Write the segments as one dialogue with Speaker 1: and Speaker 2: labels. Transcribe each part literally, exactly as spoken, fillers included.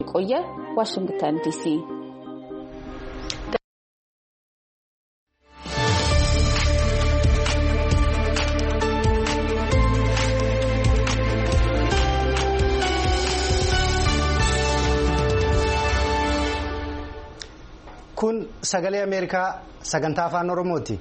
Speaker 1: ቆየ ዋሽንግተን ዲሲ
Speaker 2: kun sagalee Ameerikaa sagantaa afaan Oromooti.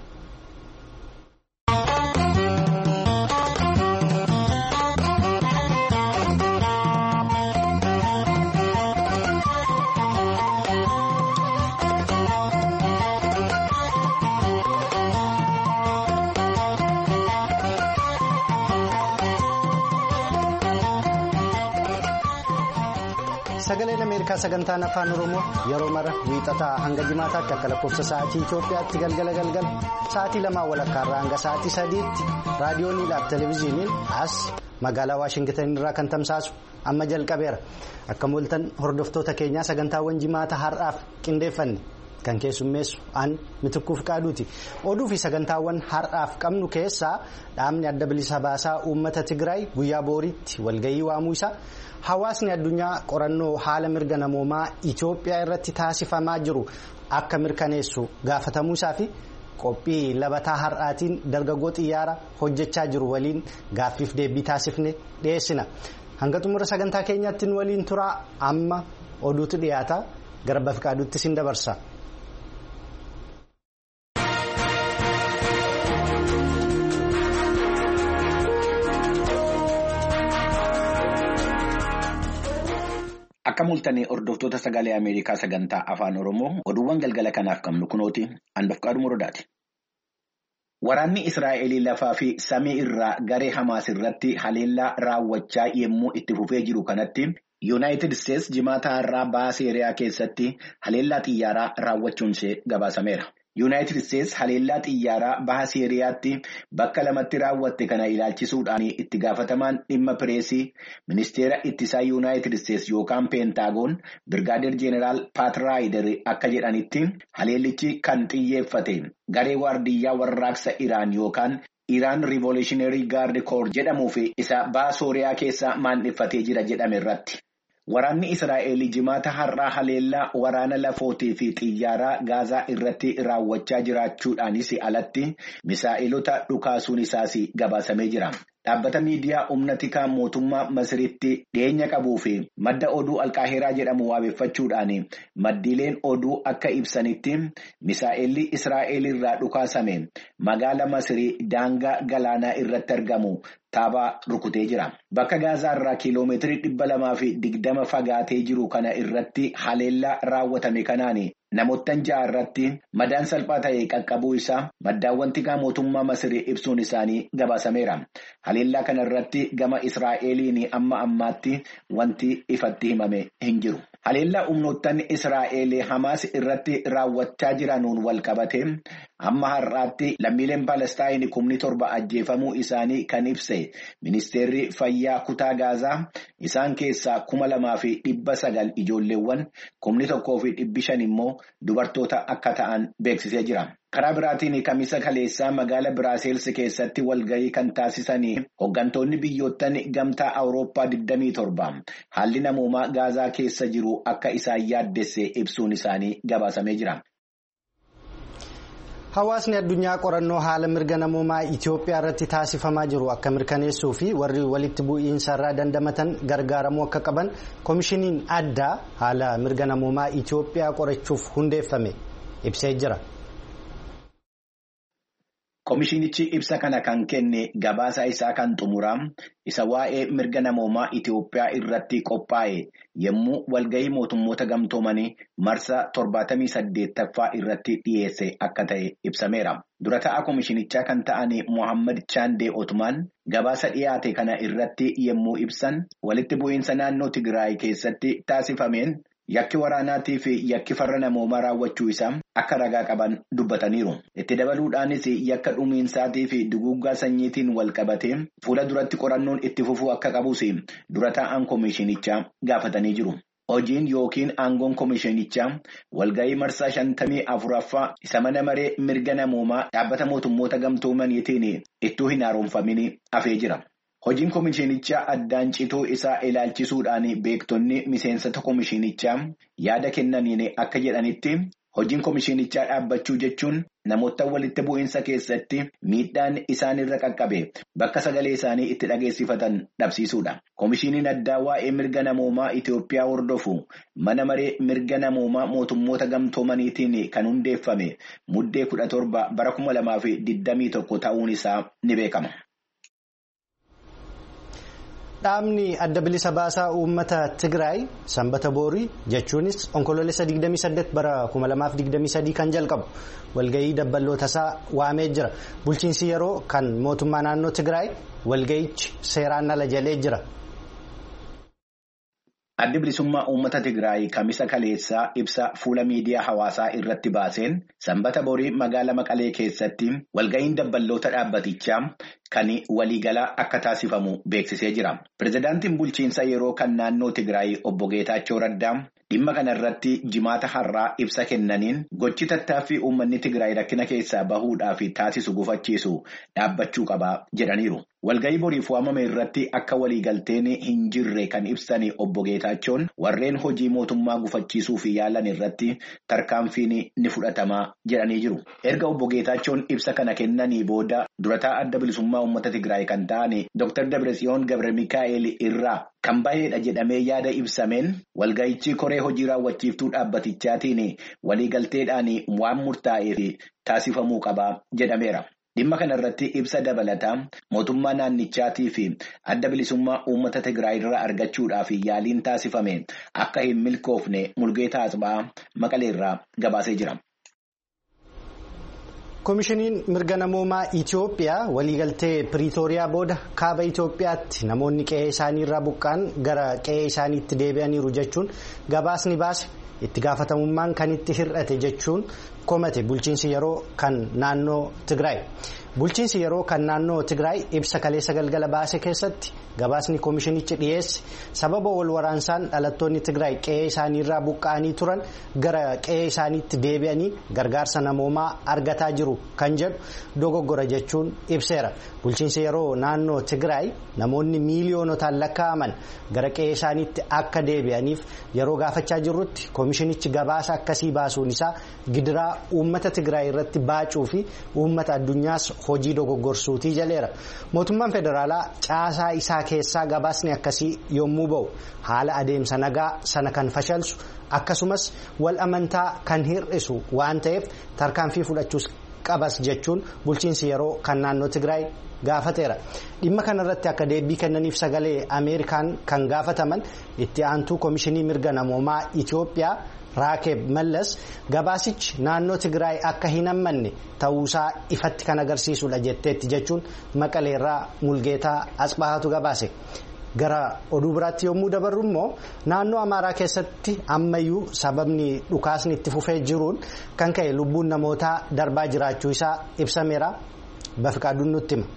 Speaker 2: Sagaleen Ameerikaa sagantaan afaan Oromoo yeroo mara wiixataa hanga jimaataatti akka lakkoofsa sa'aatii Itoophiyaatti galgala galgala sa'aatii lamaa walakkaarraa hanga sa'aatii sadiitti raadiyooniidhaaf televezyiiniin as magaalaa Waashingtan irraa kan tamsaasu amma jalqabeera. Akka mul'atan hordoftoota keenyaa sagantaawwan jimaata har'aaf qindeeffanne kan keessummeessu aan mitikkuuf qaaduuti. Oduu fi sagantaawwan har'aaf qabnu keessaa dhaabni adda bilisa baasaa uummata Tigraay guyyaa booriitti walgahii waamuu isaa. Hawaasni addunyaa qorannoo haala mirga namoomaa Itoophiyaa irratti taasifamaa jiru akka mirkaneessu gaafatamuu isaa fi qophii labataa har'aatiin dargaggoo xiyyaara hojjechaa jiru waliin gaaffiif deebii taasifne dhiyeessina. Hanga xumura sagantaa keenyaatti waliin turaa amma oduutu dhiyaata gara bafiqaaduutti sin dabarsa.
Speaker 3: Akka mul'atanii hordoftoota sagalee Ameerikaa sagantaa afaan Oromoo oduuwwan galgala kanaaf qabnu kunooti handofqaadhu muradaati. Waraanni Israa'el lafaa fi samii irraa garee Hamaas irratti haleellaa raawwachaa yemmuu itti fufee jiru kanatti Yuunaayitid Isteets jimaata har'aa baha Siiriyaa keessatti haleellaa xiyyaaraa raawwachuun ishee gabaasameera. Yuunaayitid Isteets haleellaa xiyyaaraa baha Siiriyaatti bakka lamatti raawwatte kana ilaalchisuudhaan itti gaafatamaan dhimma pireesii ministeera ittisaa Yuunaayitid Isteets yookaan peentaagoon Birgaadeer Jeeneraal Paat Raayider akka jedhanitti haleellichi kan xiyyeeffate garee waardiyyaa warraaqsa Iraan yookaan Iraan Revolutionary Guard Corps jedhamuu fi isa baha Sooriyaa keessa maandheffatee jira jedhame irratti. Waraanni Israa'el jimaata har'aa haleellaa waraana lafootii fi xiyyaaraa Gaazaa irratti raawwachaa jiraachuudhaanis alatti misaa'ilota dhukaasuun isaas gabaasamee jira. Dhaabbata miidiyaa humna tikaa mootummaa Masiritti dhiyeenya qabuu fi madda oduu Alqaahiraa jedhamu waabeffachuudhaan maddiileen oduu akka ibsanitti misaa'elli Israa'el irraa dhukaasame magaala Masirii daangaa galaanaa irratti argamu taabaa rukutee jira. Bakka Gaazaa irraa kiiloomeetirii dhibba lamaa fi digdama fagaatee jiru kana irratti haleellaa raawwatame kanaan namoottan ja'a irratti madaan salphaa ta'e qaqqabuu isaa maddaawwan tikaa mootummaa Masirii ibsuun isaanii gabaasameera. Haleellaa kana irratti gama Israa'eliin amma ammaatti wanti ifatti himame hin jiru. Haleellaa humnoottan Israa'el Hamaas irratti raawwachaa jiranuun wal qabate amma har'aatti lammiileen Palestaayin kumni torba ajjeefamuu isaanii kan ibse ministeerri fayyaa kutaa Gaazaa isaan keessaa kuma lamaa fi dhibba sagal ijoolleewwan kumni tokkoo fi dhibbi shan immoo dubartoota akka ta'an beeksisee jira. Karaa biraatiin kamisa kaleessaa magaala Biraaseels keessatti walgahii kan taasisanii hooggantoonni biyyoottan gamtaa Awurooppaa digdamii torba haalli namoomaa Gaazaa keessa jiru akka isaan yaaddesse ibsuun isaanii gabaasamee jira.
Speaker 2: Hawaasni addunyaa qorannoo haala mirga namoomaa Itoophiyaa irratti taasifamaa jiru akka mirkaneessuu fi warri walitti bu'iinsa irraa dandamatan gargaaramuu akka qaban koomishiniin addaa haala mirga namoomaa Itoophiyaa qorachuuf hundeeffame ibsee jira.
Speaker 3: Koomishinichi ibsa kana kan kenne gabaasa isaa kan xumuraa isa waa'ee mirga namoomaa Itoophiyaa irratti qophaa'e yommuu walgahii mootummoota gamtoomanii marsa torbaatamii saddeettaffaa irratti dhiyeesse akka ta'e ibsameera. Dura ta'aa koomishinichaa kan ta'an Mohammad Chaandee Otmaan gabaasa dhiyaate kana irratti yommuu ibsan walitti bu'iinsa naannoo Tigraay keessatti taasifameen yakki waraanaatii fi yakki farra namoomaa raawwachuu isaa akka ragaa qaban dubbataniiru. Itti dabaluudhaanis yakka dhumiinsaatii fi duguuggaa sanyiitiin wal qabatee fuula duratti qorannoon itti fufuu akka qabus dura taa'an koomishinichaa gaafatanii jiru. Hojiin yookiin aangoon koomishinichaa walgahii marsaa shantamii afuraffaa isa mana maree mirga namoomaa dhaabbata mootummoota gamtoomaniitiin ittuu hin haaromfamin hafee jira. Hojiin komishinichaa addaan cituu isaa ilaalchisuudhaan beektonni miseensota komishinichaa yaada kennaniin akka jedhanitti hojiin komishinichaa dhaabbachuu jechuun namoota walitti bu'iinsa keessatti miidhaan isaanirra qaqqabe bakka sagalee isaanii itti dhageessifatan dhabsiisuudha. Komishiniin addaa waa'ee mirga namoomaa Itoophiyaa hordofu mana maree mirga namoomaa mootummoota gamtoomaniitiin kan hundeeffame muddee kudha torba bara kuma lamaa fi digdamii tokko ta'uun isaa ni beekama.
Speaker 2: Dhaabni adda bilisa baasaa uummata Tigraay sanbata boorii jechuunis onkoloolessa digdamii saddeet bara kuma lamaaf digdamii sadii kan jalqabu walgahii dabballoota isaa waamee jira. Bulchiinsi yeroo kan mootummaa naannoo Tigraay walgahichi seeraan ala jalee jira.
Speaker 3: Addi bilisummaa uummata Tigraay kamisa kaleessaa ibsa fuula miidiyaa hawaasaa irratti baaseen sanbata borii magaalaa Maqalee keessatti walgahiin dabballoota dhaabbatichaa kan waliigalaa akka taasifamu beeksisee jira. Pireezidaantiin bulchiinsa yeroo kan naannoo Tigraay obbo Geetaachoo Raddaa dhimma kana irratti jimaata har'aa ibsa kennaniin gochi tattaaffii uummanni Tigraay rakkina keessaa bahuudhaaf taasisu gufachiisu dhaabbachuu qaba jedhaniiru. Walgahii boriif waamame irratti akka waliigalteen hin jirre kan ibsan obbo Geetaachoon warreen hojii mootummaa gufachiisuuf yaalan irratti tarkaanfiin ni fudhatama jedhanii jiru. Erga obbo Geetaachoon ibsa kana kennanii booda durataa adda bilisummaa uummata Tigraay kan ta'an Dooktar Dabratsiyoon Gabre Mikaa'el irraa kan baheedha jedhamee yaada ibsameen walgahichi koree hojii raawwachiiftuu dhaabbatichaatiin waliigalteedhaan waan murtaa'eef taasifamuu qaba jedhameera. Dhimma kana irratti ibsa dabalataa mootummaa naannichaatii fi adda bilisummaa uummata Tigraay irraa argachuudhaaf yaaliin taasifame akka hin milkoofne Mulgeetaa Asba'aa Maqaleerraa gabaasee jira.
Speaker 2: Komishiniin mirga namoomaa Itoophiyaa waliigaltee Piriitooriyaa booda kaaba Itoophiyaatti namoonni qe'ee isaanii irraa buqqaan gara qe'ee isaaniitti deebi'aniiru jechuun gabaasni baase itti gaafatamummaan kan itti hir'ate jechuun komate bulchiinsi yeroo kan naannoo Tigraay. Bulchiinsi yeroo kan naannoo Tigraay ibsa kaleessa galgala baase keessatti gabaasni komishinichi dhiyeesse sababa wal waraansaan dhalattoonni Tigraay qe'ee isaanii irraa buqqa'anii turan gara qe'ee isaaniitti deebi'anii gargaarsa namoomaa argataa jiru kan jedhu dogoggora jechuun ibseera. Bulchiinsi yeroo naannoo Tigraay namoonni miiliyoonotaan lakkaa'aman gara qe'ee isaaniitti akka deebi'aniif yeroo gaafachaa jirrutti komishinichi gabaasa akkasii baasuun isaa gidiraa uummata Tigraay irratti baacuu fi uummata addunyaas hojii dogoggorsuutii jaleera. Mootummaan federaalaa caasaa isaa keessaa gabaasni akkasii yommuu ba'u haala adeemsa nagaa sana kan fashalsu akkasumas wal amantaa kan hir'isu waan ta'eef tarkaanfii fudhachuus qabas jechuun bulchiinsi yeroo kan naannoo Tigraay gaafateera. Dhimma kanarratti akka deebii kennaniif sagalee Ameerikaan kan gaafataman itti aantuu komishinii mirga namoomaa Itoophiyaa Raakeb Mallas gabaasichi naannoo Tigraay akka hin hammanne ta'uusaa ifatti kan agarsiisudha jetteetti jechuun Maqaleerraa Mulgeetaa Asbahaatu gabaase. Gara oduu biraatti yommuu dabarru immoo naannoo Amaaraa keessatti ammayyuu sababni dhukaasni itti fufee jiruun kan ka'e lubbuun namootaa darbaa jiraachuu isaa ibsameera. Bafiqaaduun nutti hima.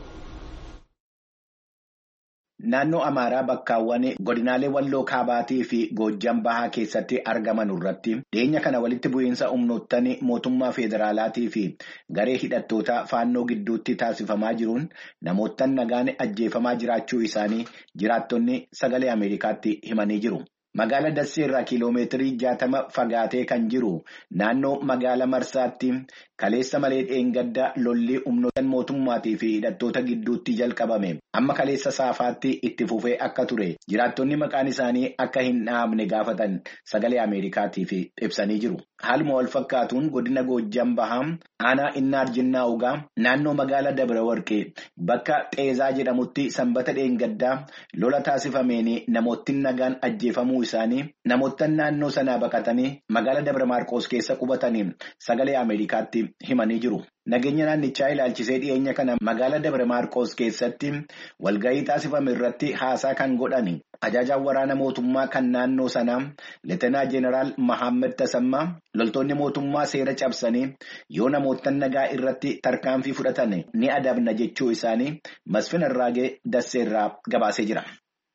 Speaker 3: Naannoo Amaaraa bakkaawwan godinaalee Walloo Kaabaatii fi Goojjam Bahaa keessatti argaman irratti dhiyeenya kana walitti bu'iinsa humnoottan mootummaa federaalaatii fi garee hidhattoota faannoo gidduutti taasifamaa jiruun namoottan nagaan ajjeefamaa jiraachuu isaanii jiraattonni sagalee Ameerikaatti himanii jiru. Magaala Dassee irraa kiiloomeetirii jaatama fagaatee kan jiru naannoo magaala Marsaatti kaleessa malee dheengadda lolli humnoottan mootummaatii fi hidhattoota gidduutti jalqabame amma kaleessa saafaatti itti fufee akka ture jiraattonni maqaan isaanii akka hin dhaabne gaafatan sagalee Ameerikaatiif ibsanii jiru. Haaluma wal fakkaatuun godina Goojjam Bahaa aanaa Innaar Jinnaa Ugaa naannoo magaala Dabra Warqee bakka Xeezaa jedhamutti sanbata dheengaddaa lola taasifameen namootni nagaan ajjeefamuu isaanii namoottan naannoo sanaa baqatanii magaala Dabra Maarqoos keessa qubatanii sagalee Ameerikaatti himanii jiru. Nageenya naannichaa ilaalchisee dhiyeenya kana magaala Dabra Maarqoos keessatti walgahii taasifame irratti haasaa kan godhani. Ajajaan waraana mootummaa kan naannoo sanaa Leetenaa Jeneraal Mahammed Tasammaa loltoonni mootummaa seera cabsanii yoo namoottan nagaa irratti tarkaanfii fudhatan ni adabna jechuu isaanii Masfin Arraagee Dasseerraa gabaasee jira.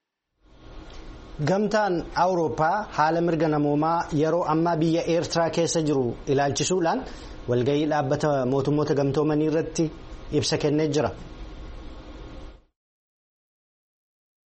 Speaker 2: Gamtaan Awurooppaa haala mirga namoomaa yeroo ammaa biyya Eertiraa keessa jiru ilaalchisuudhaan walgahii dhaabbata mootummoota gamtoomanii irratti ibsa kennee jira.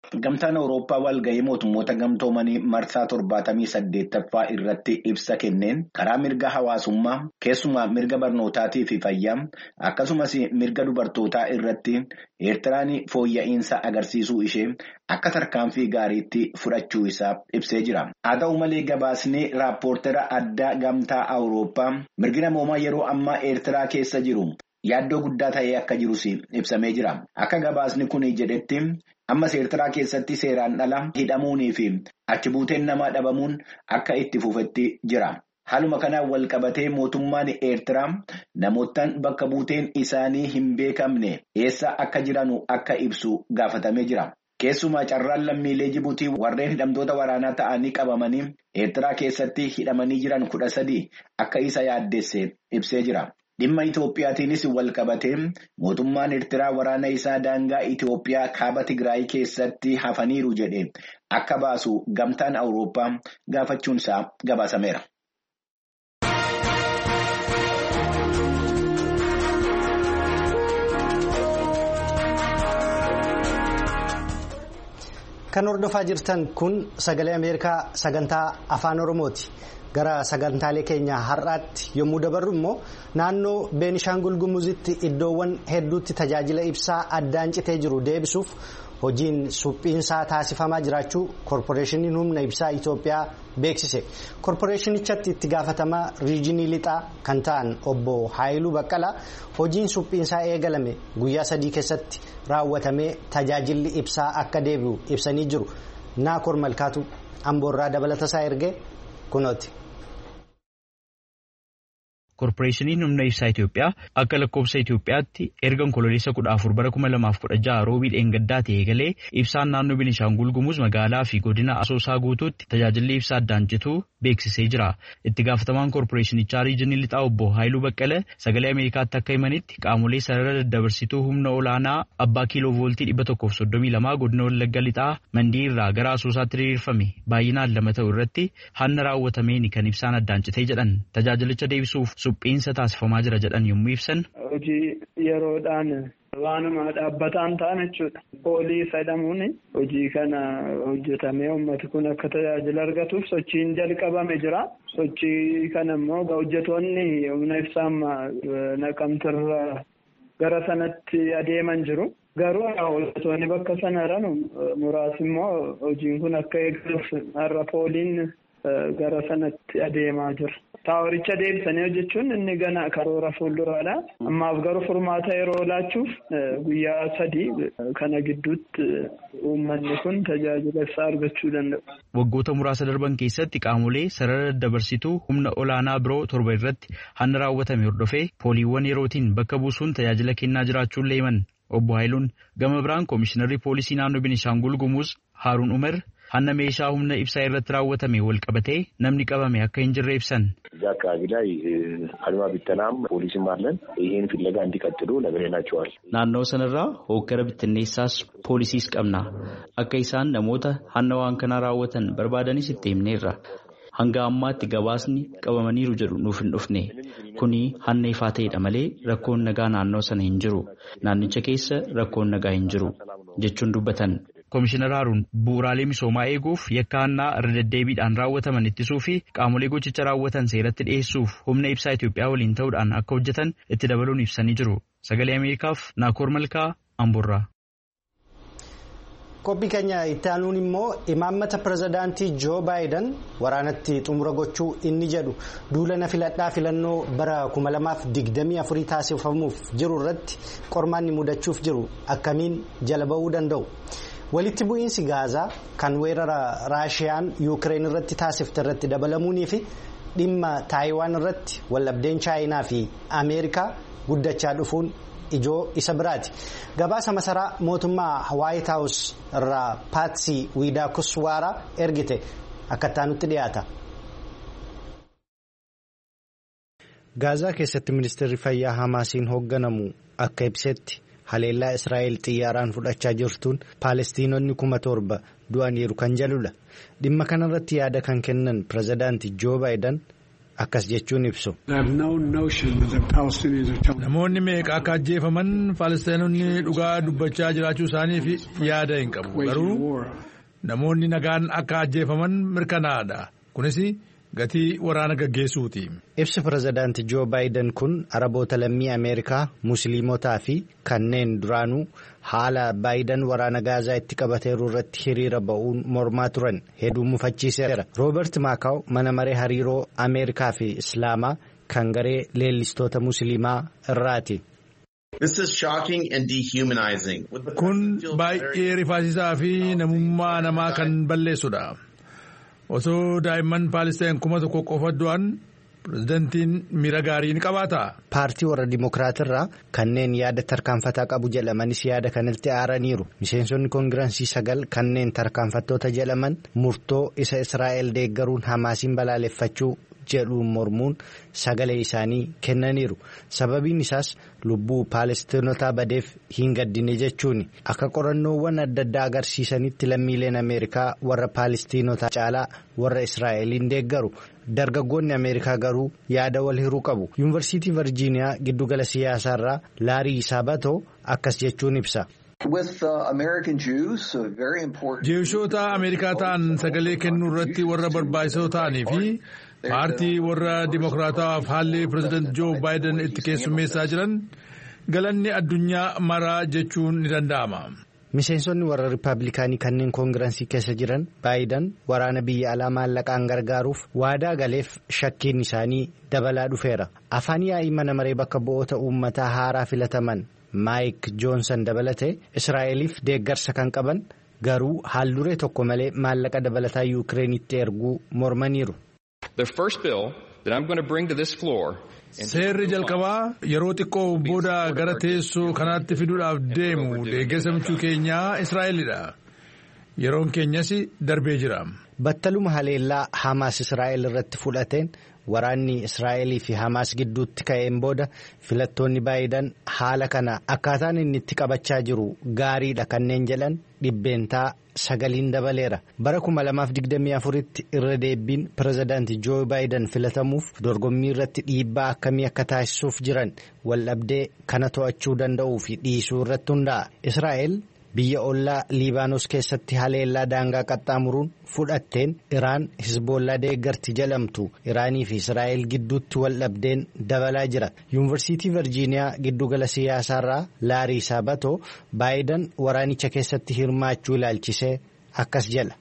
Speaker 3: Gamtaan Awurooppaa walgahii mootummoota gamtoomanii marsaa torbaatamii saddeettaffaa irratti ibsa kenneen karaa mirga hawaasummaa keessumaa mirga barnootaatii fi fayyaa akkasumas mirga dubartootaa irratti Eertiraan fooyya'insa agarsiisuu ishee akka tarkaanfii gaariitti fudhachuu isaa ibsee jira. Haa ta'u malee gabaasni raappoortera addaa gamtaa Awurooppaa mirgi namoomaa yeroo ammaa Eertiraa keessa jiru yaaddoo guddaa ta'ee akka jirus ibsamee jira. Akka gabaasni kun jedhetti ammas Eertiraa keessatti seeraan ala hidhamuunii fi achi buuteen namaa dhabamuun akka itti fufetti jira. Haaluma kanaan wal qabatee mootummaan Eertiraa namootaan bakka buuteen isaanii hin beekamne eessa akka jiranu akka ibsu gaafatamee jira. Keessumaa carraan lammiilee Jibuutii warreen hidhamtoota waraanaa ta'anii qabamanii Eertiraa keessatti hidhamanii jiran kudha sadii akka isa yaaddesse ibsee jira. Dhimma Itoophiyaatiinis wal qabatee mootummaan Eertiraa waraana isaa daangaa Itoophiyaa kaaba Tigraay keessatti hafaniiru jedhe akka baasu gamtaan Awurooppaa gaafachuunsaa gabaasameera.
Speaker 2: Kan hordofaa jirtan kun sagalee Ameerikaa sagantaa afaan Oromooti. Gara sagantaalee keenya har'aatti yommuu dabarru immoo naannoo Beenishaangul Gumuzitti iddoowwan hedduutti tajaajila ibsaa addaan citee jiru deebisuuf hojiin suphiinsaa taasifamaa jiraachuu koorporeeshiniin humna ibsaa Itoophiyaa beeksise. Koorporeeshinichatti itti gaafatamaa riijinii lixaa kan ta'an obbo Haayiluu Baqqalaa hojiin suphiinsaa eegalame guyyaa sadii keessatti raawwatamee tajaajilli ibsaa akka deebi'u ibsanii jiru. Naakoor Malkaatu Amboorraa dabalatasaa ergee kunooti.
Speaker 4: Koorporeeshiniin humna ibsaa Itoophiyaa akka lakkoofsa Itoophiyaatti erga onkololeessa kudha afur bara kuma lamaaf kudha jaha roobii dheengaddaa ta'e galee ibsaan naannoo Beenishaangul Gumuz magaalaa fi godina Asoosaa guutuutti tajaajilli ibsaa addaan cituu beeksisee jira. Itti gaafatamaan koorporeeshinichaa riijinii lixaa obbo Haayiluu Baqqalee sagalee Ameerikaatti akka himanitti qaamolee sarara daddabarsituu humna olaanaa abbaa kiiloo vooltii dhibba tokkoof soddomii lamaa godina Wallagga lixaa mandii irraa gara Asoosaatti diriirfame baay'inaan lama ta'u irratti hanna raawwatameen kan ibsaan addaan citee jedhan tajaajilicha deebisuuf suphiinsa taasifamaa jira jedhan yommuu ibsan.
Speaker 5: Hojii yeroodhaan waanuma dhaabbataan ta'an jechuudha. Poolii jedhamuun hojii kana hojjetamee uummati kun akka tajaajila argatuuf sochiin jalqabame jira. Sochii kana immoo hojjetoonni humna ibsaa Naqamteerraa gara sanatti adeeman jiru. Garuu hojjetoonni bakka sana jiran muraasni immoo hojiin kun akka eegaluuf har'a pooliin gara sanatti adeemaa jira. Taaworicha deebisanii hojjechuun inni gana karoora fuulduraadha. Ammaaf garuu furmaata yeroo laachuuf guyyaa sadii kana gidduutti uummanni kun tajaajila isaa argachuu danda'u.
Speaker 4: Waggoota muraasa darban keessatti qaamolee sarara daddabarsituu humna olaanaa biroo torba irratti hanna raawwatame hordofee pooliiwwan yerootiin bakka buusuun tajaajila kennaa jiraachuun leeman. Obbo Haayiluun gama biraan koomishinarri poolisii naannoo Beenishaangul Gumuz Haaruun Umar hanna meeshaa humna ibsaa irratti raawwatame wal qabatee namni qabame akka hin jirre ibsan.
Speaker 6: እዛ አካባቢ ላይ አድማ ቢተናም ፖሊስም አለን ይሄን ፍለጋ እንዲቀጥሉ ነግረናቸዋል።
Speaker 4: naannoo sanarraa hoggara bittinneessaas poolisiis qabna akka isaan namoota hanna waan kana raawwatan barbaadanis itti himneerra. Hanga ammaatti gabaasni qabamaniiru jedhu nuuf hin dhufne kuni hanna ifaa ta'edha malee rakkoon nagaa naannoo sana hin jiru naannicha keessa rakkoon nagaa hin jiru jechuun dubbatan. Komishinar Haaruun bu'uuraalee misoomaa eeguuf yakka hannaa irra deddeebiidhaan raawwataman ittisuu fi qaamolee gochicha raawwatan seeratti dhiyeessuuf humna ibsaa Itoophiyaa waliin ta'uudhaan akka hojjetan itti dabaluun ibsanii jiru. Sagalee Ameerikaaf Naakoor Malkaa Amboorraa.
Speaker 2: Qophii keenya itti aanuun immoo imaammata pirezidaantii Joo Baayiden waraanatti xumura gochuu inni jedhu duulana filadhaa filannoo bara kuma lamaaf digdamii afurii taasifamuuf jiru irratti qormaanni mudachuuf jiru akkamiin jala ba'uu danda'u. Walitti bu'iinsi Gaazaa kan weerara Raashiyaan Yuukireen irratti taasifte irratti dabalamuunii fi dhimma Taayiwaan irratti wallabdeen Chaayinaa fi Ameerikaa guddachaa dhufuun ijoo isa biraati. Gabaasa masaraa mootummaa White House irraa Paatsii Wiidaakuswaaraa ergite akka nutti dhiyaata. Gaazaa keessatti ministeerri fayyaa Hamaasiin hoogganamu akka ibsetti haleellaa Israa'el xiyyaaraan fudhachaa jirtuun Paalestiinonni kuma torba du'aniiru kan jedhudha. Dhimma kanarratti yaada kan kennan pirezidaantii Joo Baayiden akkas jechuun ibsu.
Speaker 7: Namoonni meeqa akka ajjeefaman Faalistaanonni dhugaa dubbachaa jiraachuu isaaniif yaada hin qabu. Garuu namoonni nagaan akka ajjeefaman mirkanaa'aadha. Kunis gatii waraana gaggeessuuti.
Speaker 2: Ibsi pirezidaantii Joo Baayiden kun Araboota lammii Ameerikaa, Musliimotaa fi kanneen duraanuu haala Baayiden waraana Gaazaa itti qabateeru irratti hiriira ba'uun mormaa turan hedduu mufachiiseera. Roobert Maakaaw mana maree hariiroo Ameerikaa fi Islaamaa kan garee leellistoota Musliimaa irraati.
Speaker 7: Kun baay'ee rifaasisaa fi namummaa namaa kan balleessudha. Osoo daa'imman Faalistaan kuma tokko qofa du'an pirezidantiin miira gaarii ni qabaata.
Speaker 2: Paartii warra Dimokiraatirraa kanneen yaada tarkaanfataa qabu jedhamanis yaada kanatti aaraniiru. Miseensonni koongiraansii sagal kanneen tarkaanfattoota jedhaman murtoo isa Israa'el deeggaruun Hamaasiin balaaleffachuu jedhuun mormuun sagalee isaanii kennaniiru. Sababiin isaas lubbuu Paalestinotaa badeef hin gaddine jechuuni. Akka qorannoowwan adda addaa agarsiisanitti lammiileen Ameerikaa warra Paalestinotaa caalaa warra Israa'eliin deeggaru. Dargaggoonni Ameerikaa garuu yaada wal hiruu qabu. Yuunivarsiitii Virjiiniyaa giddugala siyaasaarraa Laarii Saabatoo akkas jechuun ibsa.
Speaker 7: Jewishoota Ameerikaa ta'an sagalee kennuu irratti warra barbaachisoo ta'anii fi paartii warra Dimokiraatawaaf haalli pirezidaantii Joo Baayiden itti keessummeessaa jiran galanni addunyaa maraa jechuun ni danda'ama.
Speaker 2: Miseensonni warra Rippaabilikaanii kanneen koongiraansii keessa jiran Baayiden waraana biyya alaa maallaqaan gargaaruuf waadaa galeef shakkiin isaanii dabalaa dhufeera. Afaan yaa'ii mana maree bakka bu'oota uummataa haaraa filataman Maayik Joonsan dabalatee Israa'eliif deeggarsa kan qaban garuu haalduree tokko malee maallaqa dabalataa Yukireenitti erguu mormaniiru.
Speaker 7: Seerri jalqabaa yeroo xiqqoo booda gara teessoo kanaatti fiduudhaaf deemu deeggarsamchuu keenyaa Israa'elidha. Yeroon keenyas darbee jira.
Speaker 2: Battaluma haleellaa Hamaas Israa'el irratti fudhateen waraanni Israa'elii fi Hamaas gidduutti ka'een booda filattoonni Baayiden haala kana akkaataan inni itti qabachaa jiru gaariidha kanneen jedhan dhibbeentaa sagaliin dabaleera. Bara kuma lamaaf digdamii afuritti irra deebiin pirezidaantii Joo Baayiden filatamuuf dorgommii irratti dhiibbaa akkamii akka taasisuuf jiran waldhabdee kana to'achuu danda'uu fi dhiisuu irratti hundaa'a. Israa'el biyya ollaa Liibaanos keessatti haleellaa daangaa qaxxaamuruun fudhatteen Iraan Hizboollaa deeggarti jedhamtu Iraanii fi Israa'el gidduutti waldhabdeen dabalaa jira. Yuunivarsiitii Virjiiniyaa giddugala siyaasaarraa Laarii Saabatoo Baayiden waraanicha keessatti hirmaachuu ilaalchisee akkas jedha.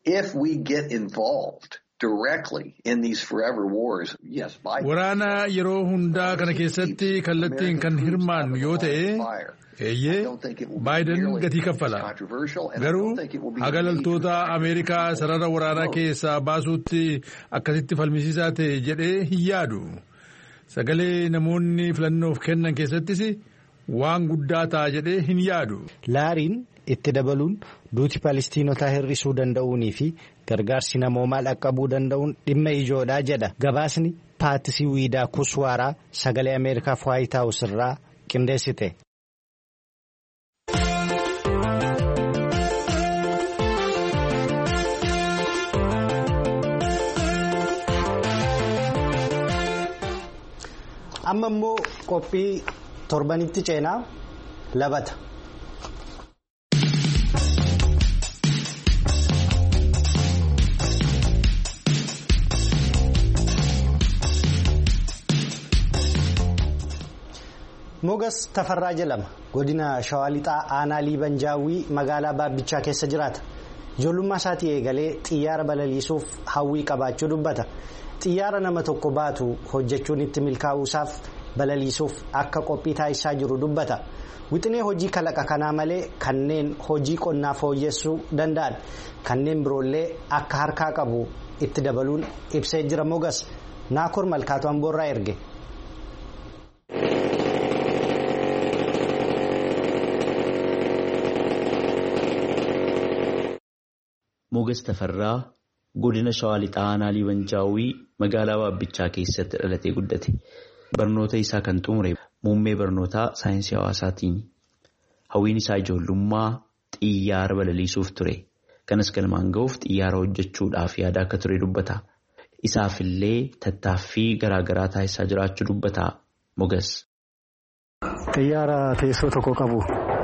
Speaker 7: Waraana yeroo hundaa kana keessatti kallattiin kan hirmaannu yoo ta'e eeyyee Baayiden gatii kaffala. Garuu haga loltoota Ameerikaa sarara waraanaa keessaa baasuutti akkasitti falmisiisaa ta'e jedhee hin yaadu. Sagalee namoonni filannoof kennan keessattis waan guddaa ta'a jedhee hin yaadu.
Speaker 2: Laariin itti dabaluun duuti Palestiinotaa hir'isuu danda'uunii fi gargaarsi namoomaa dhaqqabuu danda'uun dhimma ijoodhaa jedha. Gabaasni Paatisii Wiidaa Kuswaaraa sagalee Ameerikaaf Waayit Haawus irraa qindeessite. Amma immoo qophii torbanitti ceenaa labata. Mogas Tafarraa jedhama. Godina Shawaa Lixaa aanaa Liiban Jaawwii magaalaa Baabbichaa keessa jiraata. Ijoollummaa isaatii eegalee xiyyaara balaliisuuf hawwii qabaachuu dubbata. Xiyyaara nama tokko baatu hojjechuun itti milkaa'uusaaf balaliisuuf akka qophii taasisaa jiru dubbata. Wixinee hojii kalaqa kanaa malee kanneen hojii qonnaa fooyyessuu danda'an kanneen biroollee akka harkaa qabu itti dabaluun ibsee jira. Mogas Naakoor Malkaatu Amboorraa erge.
Speaker 4: Mogas Tafarraa godina Shawaa Lixaa aanaa Liiban Jaawwii magaalaa Baabbichaa keessatti dhalatee guddate. Barnoota isaa kan xumure muummee barnootaa saayinsii hawaasaatiin. Hawwiin isaa ijoollummaa xiyyaara balaliisuuf ture. Kanas galmaan ga'uuf xiyyaara hojjechuudhaaf yaada akka ture dubbata. isaafillee tattaaffii garaagaraa taasisaa jiraachuu dubbata Mogas.
Speaker 8: Xiyyaara teessoo tokko qabu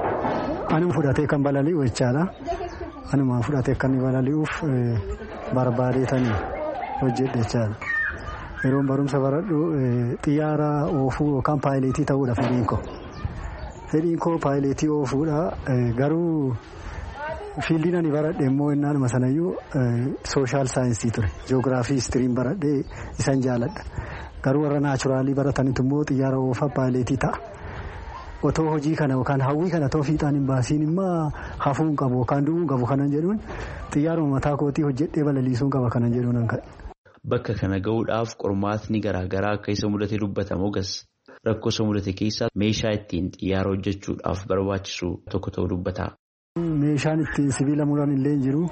Speaker 8: anuma fudhatee kan balali'u jechaadha. Anuma fudhatee kan balali'uuf barbaadeetanii hojjedhe jechaadha. Yeroo barumsa baradhu xiyyaara oofuu yookaan paayileetii ta'uudha fedhiin koo. Fedhiin koo paayileetii oofuudha garuu fiildiin ani baradhe immoo innaanuma sanayyuu sooshaal saayinsii ture. Jiyoogiraafii istiriin baradhee isan jaaladha. Garuu warra naachuraalii baratanitu immoo xiyyaara oofa paayileetii ta'a. Otoo hojii kana yookaan hawwii kana otoo fiixaan hin baasiin immoo hafuun qabu yookaan du'uun qabu kanan jedhuun xiyyaaruma mataa kootii hojjedhee balaliisuun qaba kanan jedhuun an ka'e.
Speaker 4: Bakka kana ga'uudhaaf qormaatni garaagaraa akka isa mudate dubbata Mogas. Rakkoo isa mudate keessaa meeshaa ittiin xiyyaara hojjechuudhaaf barbaachisu tokko ta'uu dubbata.
Speaker 8: Meeshaan ittiin sibiila muran illee jiru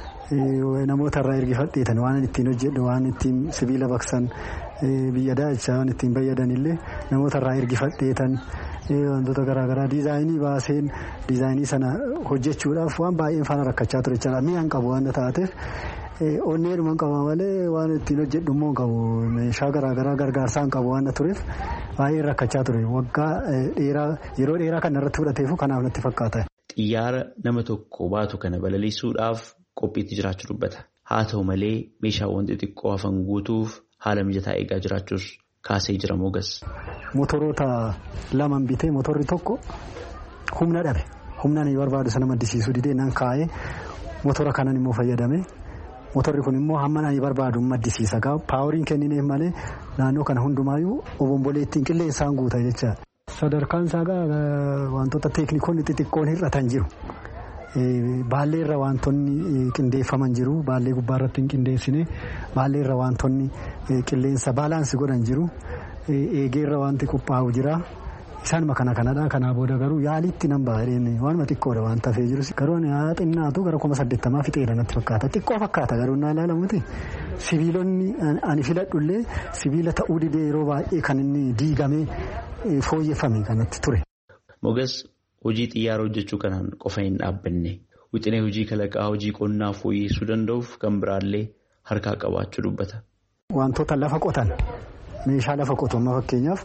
Speaker 8: namoota irraa ergifadheetan waan ittiin hojjedhu waan ittiin sibiila baqsan biyya daachaa waan ittiin fayyadan illee namoota irraa ergifadheetan wantoota garaagaraa diizaayinii baaseen diizaayinii sana hojjechuudhaaf waan baay'een faana rakkachaa ture jechaadha. Mi'aan qabu waan taateef onneedhuma qaba malee waan ittiin hojjedhu immoo qabu meeshaa garaagaraa gargaarsaan qabu waan tureef baay'een rakkachaa ture waggaa dheeraa yeroo dheeraa kan irratti fudhateefu kanaaf natti fakkaata.
Speaker 4: Xiyyaara nama tokko baatu kana balaliisuudhaaf qophiitti jiraachuu dubbata. Haa ta'u malee meeshaawwan xixiqqoo hafan guutuuf haala mijataa eegaa jiraachuus kaasee jira Mogas.
Speaker 8: Motoroota lamaan bitee motorri tokko humna dhabe. Humna ni barbaadu sana maddisiisuu didee nan kaa'ee motora kanan immoo fayyadame. Motorri kun immoo hamma ani barbaadu maddisiisa. Paawuriin kennineef malee naannoo kana hundumaayyuu obombolee ittiin qilleensaan guuta jecha. Sadarkaan isaa wantoota teeknikoonni xixiqqoon hir'atan jiru. Baallee irra wantoonni qindeeffaman jiru. Baallee gubbaa irratti hin qindeessine. Baallee irra wantoonni qilleensa baalaansi godhan jiru. Eegee irra wanti qophaa'u jira. Isaanuma kana kanadha. Kanaa booda garuu yaalitti nan baay'een waanuma xiqqoodha waan tafee jirus. Garuu yaa xinnaatu gara kuma saddeettamaa fixeedha natti fakkaata. Xiqqoo fakkaata garuu naa ilaalamuti. Sibiilonni ani filadhullee sibiila ta'uu didee yeroo baay'ee kan inni diigamee fooyyeffame kanatti ture.
Speaker 4: Mogas hojii xiyyaara hojjechuu kanaan qofa hin dhaabbanne. Wixinee hojii kalaqaa hojii qonnaa fooyyessuu danda'uuf kan biraallee harkaa qabaachuu dubbata.
Speaker 8: Wantoota lafa qotan meeshaa lafa qotu amma fakkeenyaaf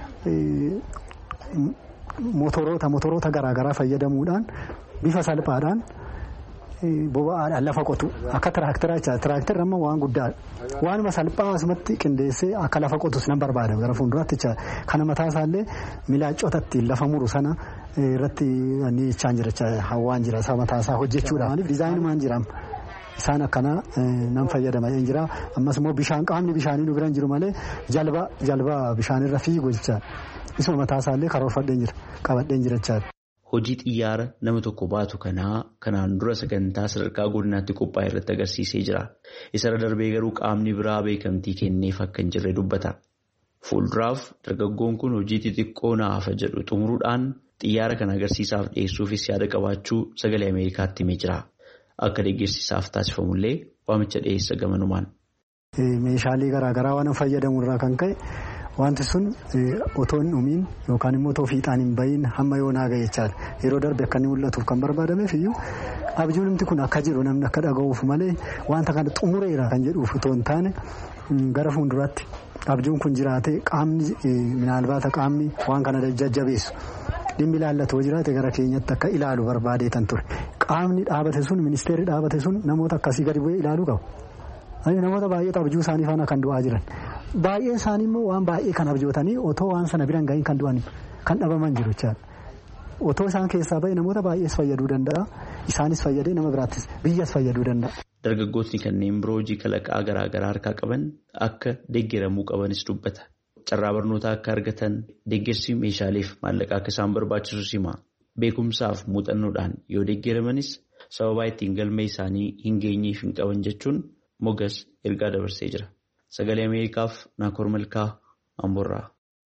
Speaker 8: motoroota motoroota garaagaraa fayyadamuudhaan bifa salphaadhaan boba'aadhaan lafa qotu akka tiraaktaraa jecha tiraaktarri amma waan guddaadha. Waanuma salphaa asumatti qindeessee akka lafa qotus nan barbaada gara fuulduraatti jecha kana mataa isaallee milaacota ittiin lafa muru sana irratti ni jechaan jira hawaan jira isaa mataa isaa hojjechuudha. Maaliif diizaayinumaan jira isaan akkana nan fayyadama hin jira ammas immoo bishaan qaamni bishaanii nu biran jiru malee jalba jalba bishaanirra fiigu jecha isuma mataa isaallee karoorfadheen jira qabadheen jira jechaadha.
Speaker 4: Hojii xiyyaara nama tokko baatu kanaa kanaan dura sagantaa sadarkaa godinaatti qophaa'e irratti agarsiisee jira. Isarra darbee garuu qaamni biraa beekamtii kenneef akka hin jirre dubbata. Fuulduraaf dargaggoon kun hojii xixiqqoo naafa jedhu xumuruudhaan xiyyaara kana agarsiisaaf dhiyeessuufis yaada qabaachuu sagalee Ameerikaatti himee jira. Akka deeggarsiisaaf taasifamullee waamicha dhiyeessa gamanumaan.
Speaker 8: Meeshaalee garaagaraa waan fayyadamu irraa kan ka'e wanti sun otoo hin dhumiin yookaan immoo otoo fiixaan hin bahin hamma yoo naaga jechaadha. Yeroo darbe akka inni mul'atuuf kan barbaadameef iyyuu abjuun namti kun akka jiru namni akka dhaga'uuf malee wanta kana xumureera kan jedhuuf otoo hin taane gara fuulduraatti abjuun kun jiraate qaamni minaalbaata qaamni waan kana jajjabeessu. Dhimmi ilaallatu jiraate gara keenyatti akka ilaalu barbaadeetan ture. Qaamni dhaabate sun ministeerri dhaabate sun namoota akkasii gadi bu'ee ilaaluu qabu. Namoota baay'eetu abjuu isaanii faana kan du'aa jiran. Baay'een isaanii immoo waan baay'ee kan abjootanii otoo waan sana biran gahiin kan du'an kan dhabaman jiru jechaadha. Otoo isaan keessaa bahe namoota baay'ees fayyaduu danda'a. Isaanis fayyadee nama biraattis biyyas fayyaduu danda'a.
Speaker 4: Dargaggootni kanneen biroo hojii kalaqaa garaagaraa harkaa qaban akka deeggaramuu qabanis dubbata. Carraa barnootaa akka argatan deeggarsi meeshaaleef maallaqaa akka isaan barbaachisus hima. Beekumsaaf muuxannoodhaan yoo deeggaramanis sababaa ittiin galmee isaanii hin geenyeef hin qaban jechuun Mogas ergaa dabarsee jira. Sagalee Ameerikaaf Naakoor Malkaa Amboorraa.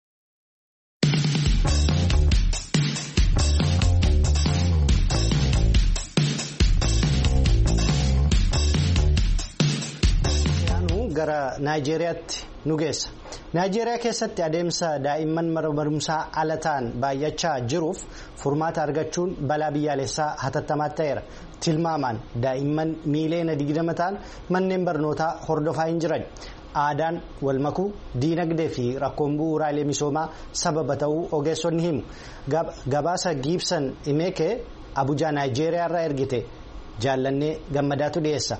Speaker 2: Gara Naayijeeriyaatti nu geessa. Naayijeeriyaa keessatti adeemsa daa'imman mana barumsaa ala ta'an baay'achaa jiruuf furmaata argachuun balaa biyyaalessaa hatattamaatti ta'eera. Tilmaamaan daa'imman miiliyoona digdama ta'an manneen barnootaa hordofaa hin jiran. aadaan wal makuu diinagdee fi rakkoon bu'uuraalee misoomaa sababa ta'uu ogeessonni himu. Gabaasa Giibsan Imeke Abuja Naayijeeriyaa irraa ergite jaallannee gammadaatu dhiyeessa.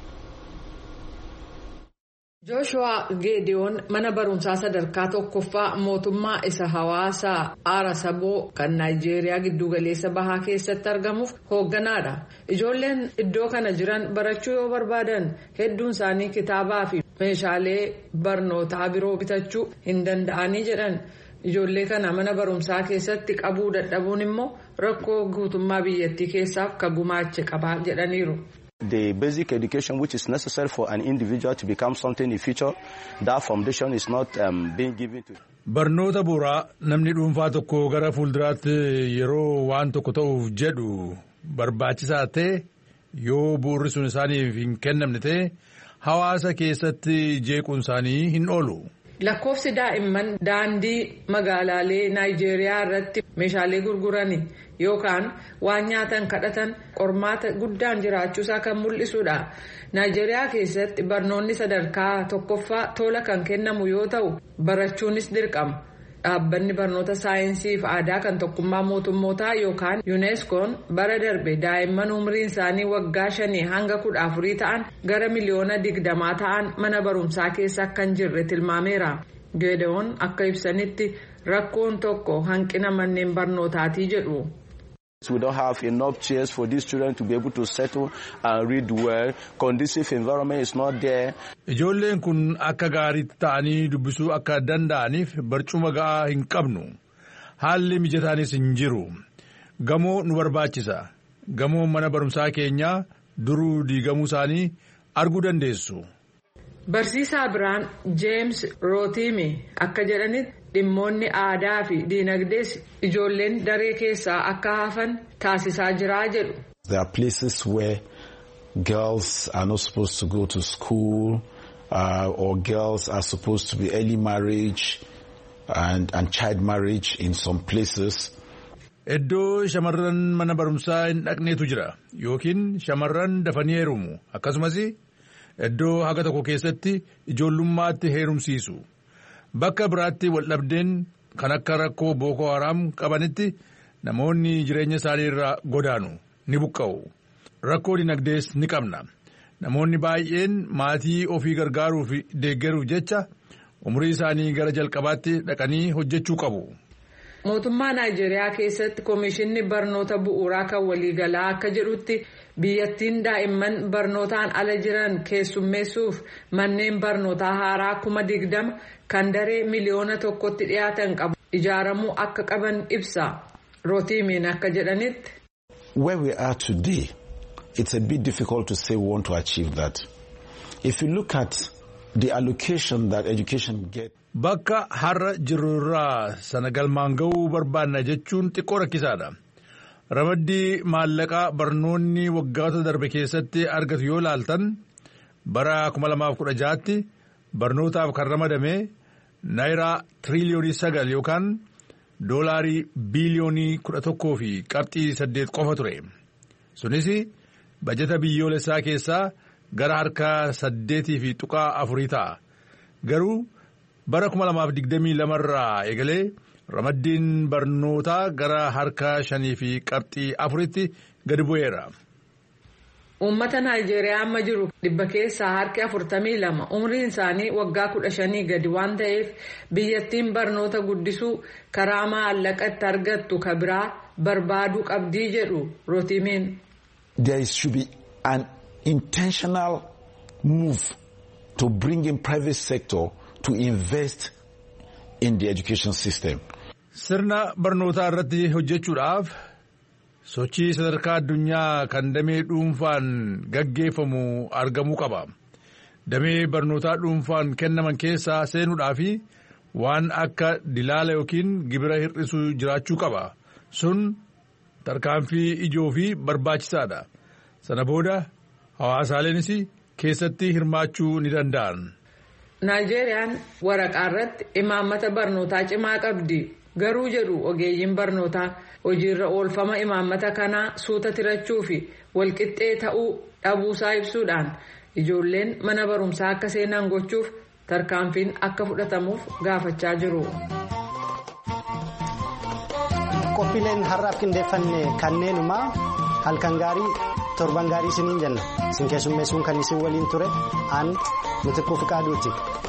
Speaker 9: Jooshuwaa Geediyoon mana barumsaa sadarkaa tokkoffaa mootummaa isa hawaasaa Arasaboo kan Naayijeeriyaa giddugaleessa bahaa keessatti argamuuf hoogganaadha. Ijoolleen iddoo kana jiran barachuu yoo barbaadan hedduun isaanii kitaabaa fi meeshaalee barnootaa biroo bitachuu hin danda'anii jedhan. Ijoollee kana mana barumsaa keessatti qabuu dadhabuun immoo rakkoo guutummaa biyyattii keessaaf ka gumaache qabaa jedhaniiru.
Speaker 10: The basic education which is necessary for an individual to become something in the future, that foundation is not um, being given to.
Speaker 7: Barnoota bu'uuraa namni dhuunfaa tokko gara fuulduraatti yeroo waan tokko ta'uuf jedhu barbaachisaa ta'e yoo bu'uurri sun isaaniif hin kennamne ta'e hawaasa keessatti jeequun isaanii hin oolu.
Speaker 9: Lakkoofsi daa'imman daandii magaalaalee Naayijeeriyaa irratti meeshaalee gurguranii yookaan waan nyaatan kadhatan qormaata guddaan jiraachuusaa kan mul'isudha. Naayijeeriyaa keessatti barnoonni sadarkaa tokkoffaa tola kan kennamu yoo ta'u barachuunis dirqama. Dhaabbanni barnoota saayinsii fi aadaa kan tokkummaa mootummootaa yookaan yuuneskoon bara darbe daa'imman umriin isaanii waggaa shanii hanga kudha afurii ta'an gara miliyoona digdamaa ta'an mana barumsaa keessa akka hin jirre tilmaameera. Geediyoon akka ibsanitti rakkoon tokko hanqina manneen barnootaatii jedhu.
Speaker 10: We don't have enough chairs for these children to be able to settle and read well. Conducive environment is not there.
Speaker 7: Ijoolleen kun akka gaariitti ta'anii dubbisuu akka danda'aniif barcuma ga'aa hin qabnu. Haalli mijataanis hin jiru. Gamoo nu barbaachisa. Gamoo mana barumsaa keenyaa duruu diigamuu isaanii arguu dandeessu.
Speaker 9: Barsiisaa biraan James Rootimi akka jedhanitti dhimmoonni aadaa fi diinagdees ijoolleen daree keessaa akka hafan taasisaa jiraa jedhu.
Speaker 11: There are places where girls are not supposed to go to school uh, or girls are supposed to be early marriage and, and child marriage in some places.
Speaker 7: Iddoo shamarran mana barumsaa hin dhaqneetu jira yookiin shamarran dafanii heerumu akkasumas iddoo haga tokko keessatti ijoollummaatti heerumsiisu. Bakka biraatti waldhabdeen kan akka rakkoo Booko Haram qabanitti namoonni jireenya isaanii irraa godaanu ni buqqa'u. Rakkoo dinagdees ni qabna. Namoonni baay'een maatii ofii gargaaruu fi deeggaruuf jecha umurii isaanii gara jalqabaatti dhaqanii hojjechuu qabu.
Speaker 9: Mootummaa Naayijeeriyaa keessatti Komishinni Barnoota Bu'uuraa kan waliigalaa akka jedhutti biyyattiin daa'imman barnootaan ala jiran keessummeessuuf manneen barnootaa haaraa kuma digdama kan daree miliyoona tokkotti dhiyaatan qabu ijaaramuu akka qaban ibsa. Rootimiin akka jedhanitti.
Speaker 11: Where we are today, it's a bit difficult to say we want to achieve that. If you look at the allocation that education gets.
Speaker 7: Bakka har'a jirurraa sana galmaan ga'uu barbaanna jechuun xiqqoo rakkisaadha. Ramaddii maallaqaa barnoonni waggoota darbe keessatti argatu yoo laaltan bara kuma lamaaf kudha jaatti barnootaaf kan ramadame naayiraa tiriliyoonii sagal yookaan doolaarii biiliyoonii kudha tokkoo fi qabxii saddeet qofa ture. Sunis bajeta biyyoolessaa keessaa gara harka saddeetii fi tuqaa afurii ta'a. Garuu bara kuma lamaaf digdamii lamarraa eegalee ramaddiin barnootaa gara harka shanii fi qabxii afuritti gadi bu'eera.
Speaker 9: Uummata Naayijeeriyaa amma jiru dhibba keessaa harki afurtamii lama umriin isaanii waggaa kudha shanii gadi waan ta'eef biyyattiin barnoota guddisuu karaa maallaqa itti argattu ka biraa barbaaduu qabdii jedhu Rootimiin.
Speaker 11: There should be an intentional move to bring in private sector to invest in the education system.
Speaker 7: Sirna barnootaa irratti hojjechuudhaaf sochii sadarkaa addunyaa kan damee dhuunfaan gaggeeffamu argamuu qaba. Damee barnootaa dhuunfaan kennaman keessaa seenuudhaa fi waan akka dilaala yookiin gibira hir'isuu jiraachuu qaba. Sun tarkaanfii ijoo fi barbaachisaadha. Sana booda hawaasaaleenis keessatti hirmaachuu ni danda'an.
Speaker 9: Naayijeeriyaan waraqaa irratti imaammata barnootaa cimaa qabdi. Garuu jedhu ogeeyyiin barnootaa hojiirra oolfama imaammata kanaa suuta tirachuu fi walqixxee ta'uu dhabuusaa ibsuudhaan ijoolleen mana barumsaa akka seenan gochuuf tarkaanfiin akka fudhatamuuf gaafachaa jiru.
Speaker 2: Qophiileen har'aaf qindeeffanne kanneenumaa halkan gaarii torban gaarii isiniin jenna. Isin keessummeessuun kan isin waliin ture aan Mitikkuu Fiqaaduuti.